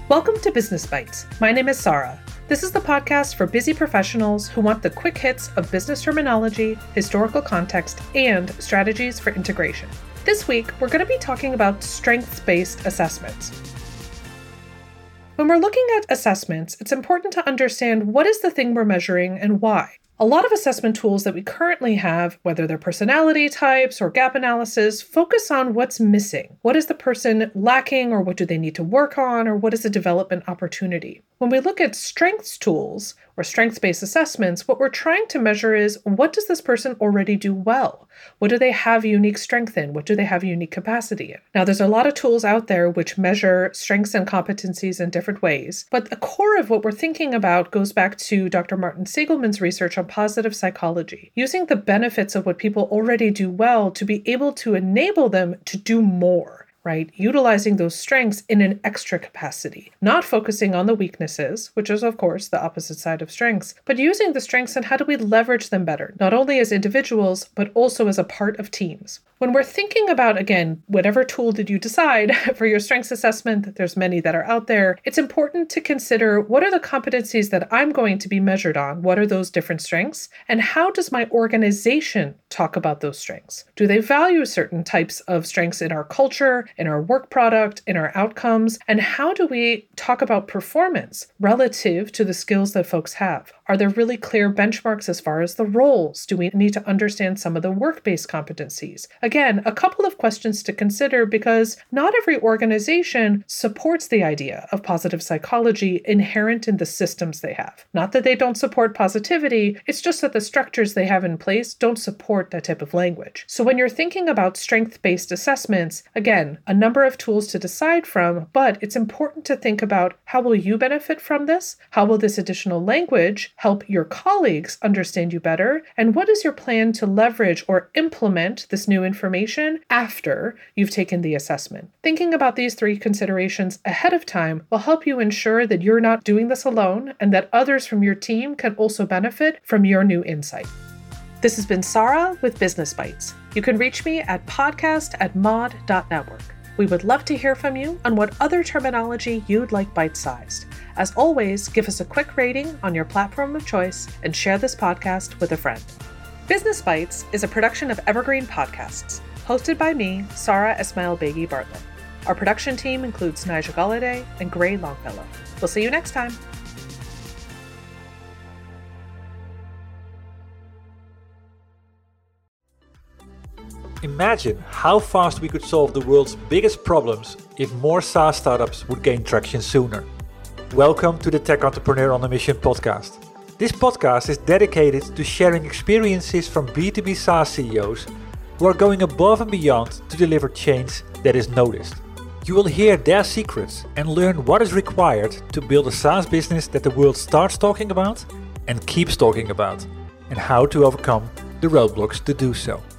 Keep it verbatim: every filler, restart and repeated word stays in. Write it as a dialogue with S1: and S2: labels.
S1: Welcome to Business Bites. My name is Sarah. This is the podcast for busy professionals who want the quick hits of business terminology, historical context, and strategies for integration. This week, we're going to be talking about strengths-based assessments. When we're looking at assessments, it's important to understand what is the thing we're measuring and why. A lot of assessment tools that we currently have, whether they're personality types or gap analysis, focus on what's missing. What is the person lacking, or what do they need to work on, or what is a development opportunity? When we look at strengths tools or strengths-based assessments, what we're trying to measure is, what does this person already do well? What do they have unique strength in? What do they have unique capacity in? Now, there's a lot of tools out there which measure strengths and competencies in different ways, but the core of what we're thinking about goes back to Doctor Martin Seligman's research on positive psychology, using the benefits of what people already do well to be able to enable them to do more. Right? Utilizing those strengths in an extra capacity, not focusing on the weaknesses, which is, of course, the opposite side of strengths, but using the strengths and how do we leverage them better, not only as individuals, but also as a part of teams. When we're thinking about, again, whatever tool did you decide for your strengths assessment, there's many that are out there, it's important to consider what are the competencies that I'm going to be measured on? What are those different strengths? And how does my organization talk about those strengths? Do they value certain types of strengths in our culture, in our work product, in our outcomes? And how do we talk about performance relative to the skills that folks have? Are there really clear benchmarks as far as the roles? Do we need to understand some of the work-based competencies? Again, a couple of questions to consider because not every organization supports the idea of positive psychology inherent in the systems they have. Not that they don't support positivity, it's just that the structures they have in place don't support that type of language. So when you're thinking about strength-based assessments, again, a number of tools to decide from, but it's important to think about how will you benefit from this? How will this additional language help your colleagues understand you better? And what is your plan to leverage or implement this new information after you've taken the assessment? Thinking about these three considerations ahead of time will help you ensure that you're not doing this alone and that others from your team can also benefit from your new insight. This has been Sarah with Business Bites. You can reach me at podcast at mod dot network. We would love to hear from you on what other terminology you'd like bite-sized. As always, give us a quick rating on your platform of choice and share this podcast with a friend. Business Bites is a production of Evergreen Podcasts, hosted by me, Sarah Esmail Beghi Bartlett. Our production team includes Nigel Galladay and Gray Longfellow. We'll see you next time.
S2: Imagine how fast we could solve the world's biggest problems if more SaaS startups would gain traction sooner. Welcome to the Tech Entrepreneur on a Mission podcast. This podcast is dedicated to sharing experiences from B two B SaaS C E Os who are going above and beyond to deliver change that is noticed. You will hear their secrets and learn what is required to build a SaaS business that the world starts talking about and keeps talking about, and how to overcome the roadblocks to do so.